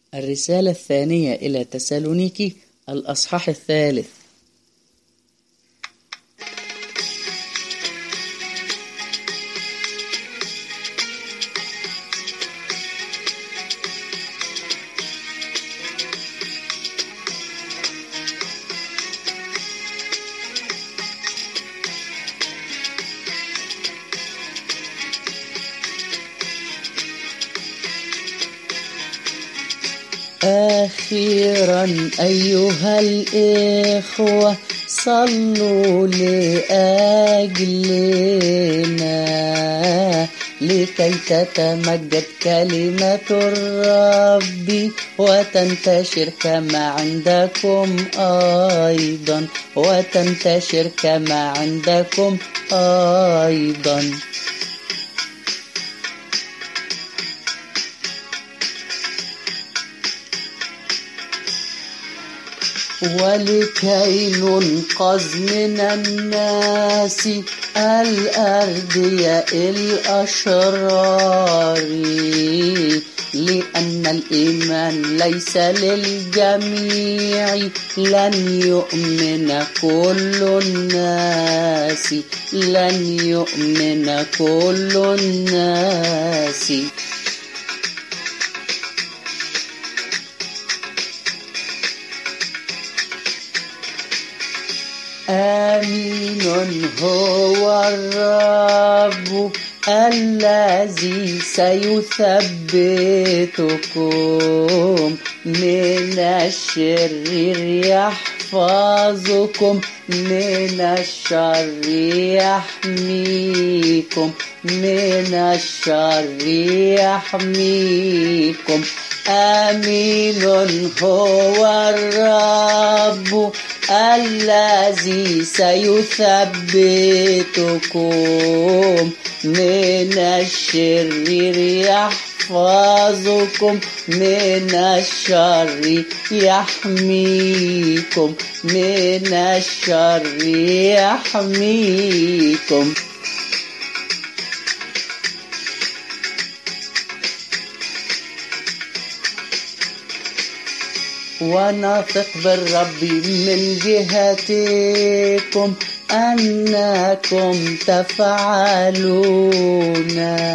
الرسالة الثانية إلى تسالونيكي الأصحاح 3. أخيرا أيها الإخوة صلوا لأجلنا لكي تتمجد كلمة الرب وتنتشر كما عندكم أيضا ولكي ننقذ من الناس الأردياء الأشرار، لأن الإيمان ليس للجميع، لن يؤمن كل الناس. آمين هو الرب الذي سيثبتكم من الشرير، يحفظكم من الشر، يحميكم. آمين هو الرب الذي سيثبتكم من الشرير، يحفظكم من الشر، يحميكم من الشر، يحميكم. ونثق بالرب من جهتكم أنكم تفعلون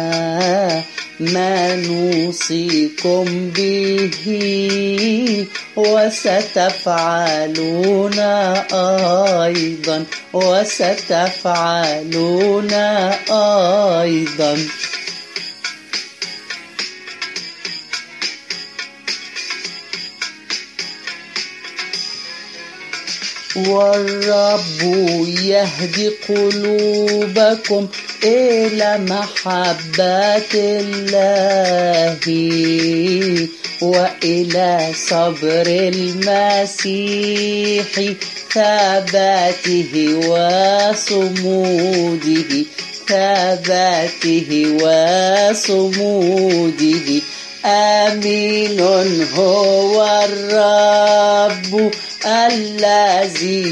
ما نوصيكم به، وستفعلون أيضا. والرب يهدي قلوبكم إلى محبة الله وإلى صبر المسيح، ثباته وصموده. آمين هو الرب الذي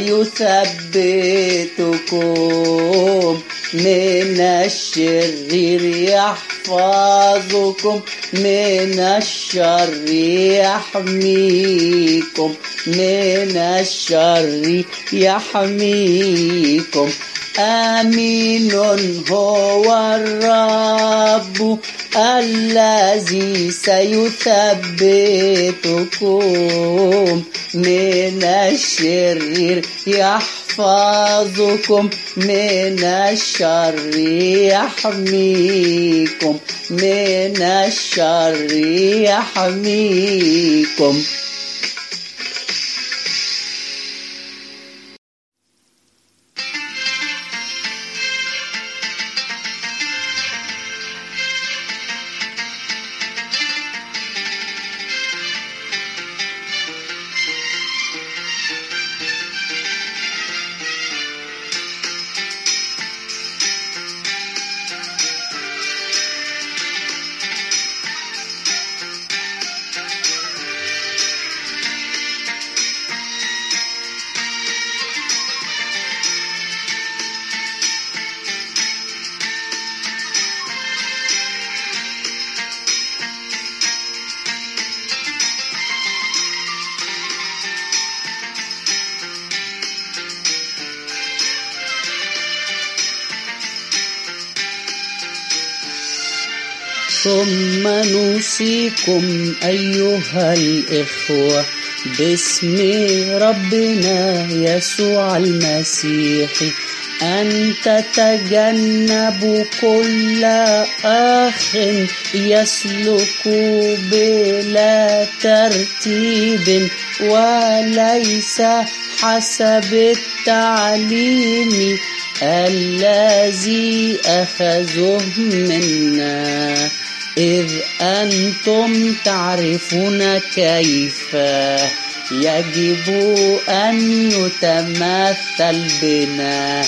سيثبتكم من الشرير، يحفظكم من الشر، يحميكم من الشر، يحميكم. آمين هو الرب الذي سيثبتكم من الشرير، يحفظكم من الشر، يحميكم من الشر، يحميكم. ثم نوصيكم أيها الإخوة باسم ربنا يسوع المسيح أن تتجنبوا كل أخ يسلك بلا ترتيب وليس حسب التعليم الذي أخذوه منا، إذ أنتم تعرفون كيف يجب أن يتمثل بنا،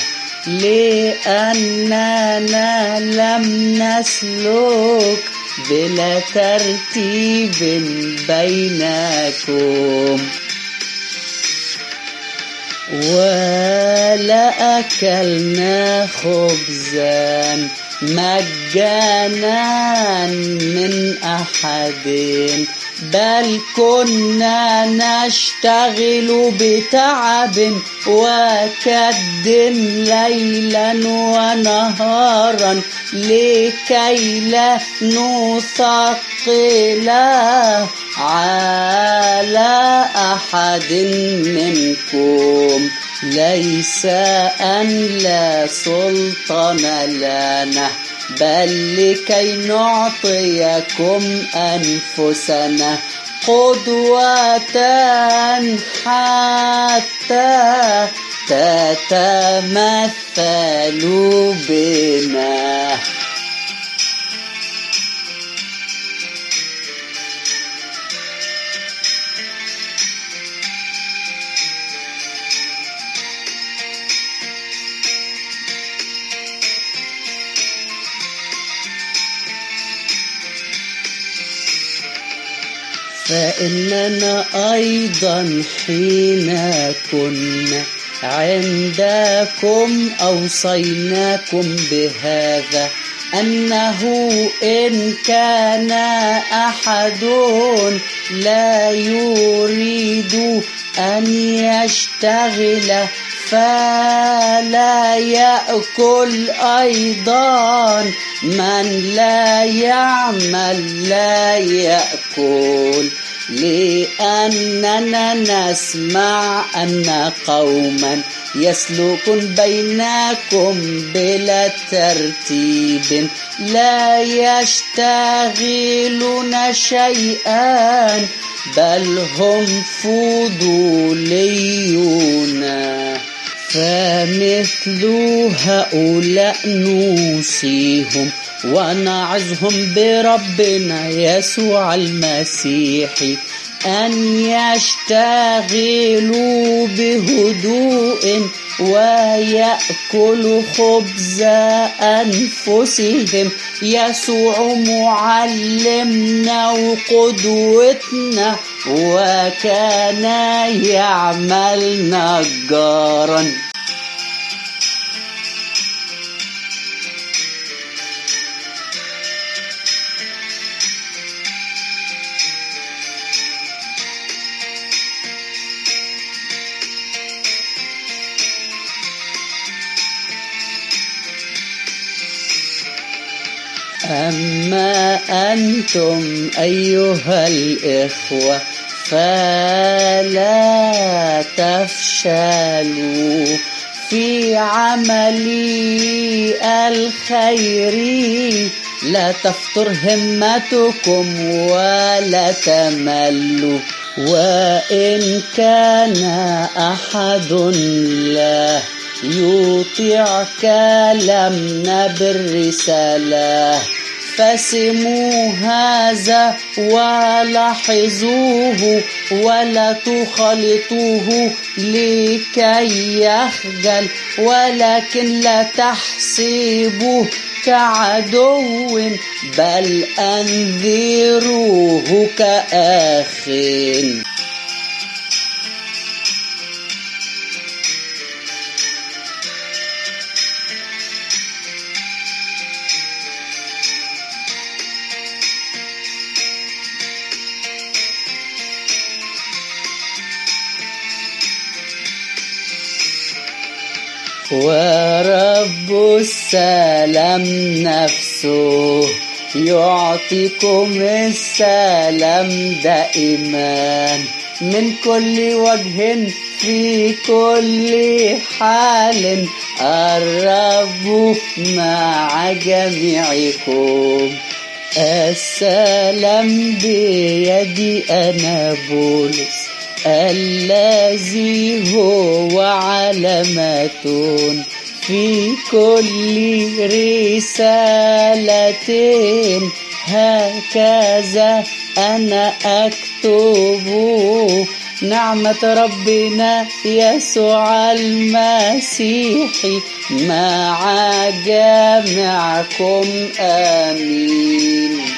لأننا لم نسلك بلا ترتيب بينكم ولا أكلنا خبزا مجانا من أحد، بل كنا نشتغل بتعب وكد ليلا ونهارا لكي لا نثقل على أحد منكم، ليس أن لا سلطان لنا، بل لكي نعطيكم أنفسنا قدوة حتى تتمثلوا بنا. فإننا أيضا حين كنا عندكم أوصيناكم بهذا، أنه إن كان أحد لا يريد أن يشتغل فلا يأكل أيضا، من لا يعمل لا يأكل، لأننا نسمع أن قوما يسلكون بينكم بلا ترتيب لا يشتغلون شيئا، بل هم فضوليون. فمثل هؤلاء نوصيهم ونعظهم بربنا يسوع المسيح أن يشتغلوا بهدوء ويأكلوا خبز أنفسهم. يسوع معلمنا وقدوتنا وكان يعمل نجارا. أما أنتم أيها الإخوة فلا تفشلوا في عمل الخير، لا تفتر همتكم ولا تملوا. وإن كان أحد لا يطيع كلامنا بالرسالة فاسموا هذا ولاحظوه ولا تخالطوه لكي يخجل، ولكن لا تحسبوه كعدو بل أنذروه كأخ. ورب السلام نفسه يعطيكم السلام دائما من كل وجه في كل حال، الرب مع جميعكم. السلام بيدي أنا بولس، الذي هو علامة في كل رسالة، هكذا أنا أكتب. نعمة ربنا يسوع المسيح مع جميعكم، آمين.